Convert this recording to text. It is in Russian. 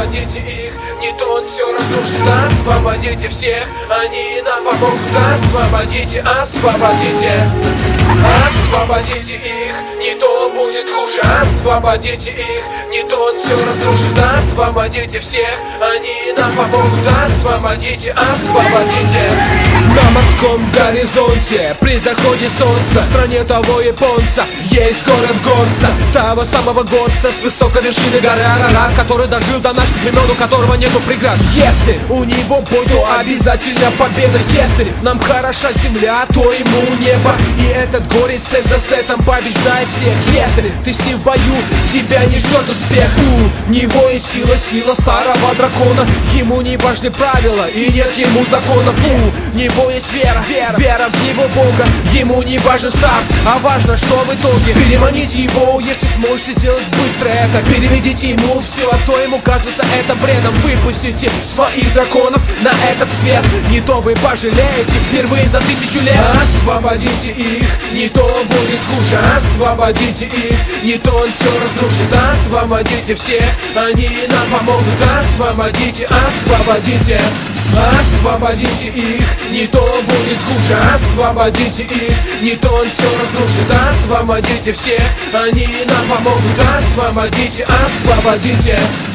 освободите их, не то он все разрушит. Освободите всех, они нам помогут. Освободите, освободите. Освободите их, не то будет хуже. Освободите их, не то он все разрушит. Освободите всех, они нам помогут. Освободите, освободите. На морском горизонте, при заходе солнца, в стране того японца есть город горца, того самого горца с высокой вершины горы Арарат, который дожил до наших времен, у которого нету преград. Если у него бой, то обязательно победа. Если нам хороша земля, то ему небо. И этот горец сет за сетом побеждает всех. Если ты с ним в бою, тебя не ждет успех. У него есть сила, сила старого дракона. Ему не важны правила и нет ему законов. У него есть вера, вера в него Бога. Ему не важен старт, а важно, что в итоге. Переманите его, если сможете сделать быстро это. Переведите ему все, а то ему кажется это бредом. Выпустите своих драконов на этот свет, не то вы пожалеете впервые за 1000 лет. Освободите их, не то будет хуже. Освободите их, не то он все разрушит. Освободите всех, они нам помогут. Освободите, освободите. Освободите их, не то будет хуже. Освободите их, не то он все разрушит. Освободите всех, они нам помогут. Освободите, освободите.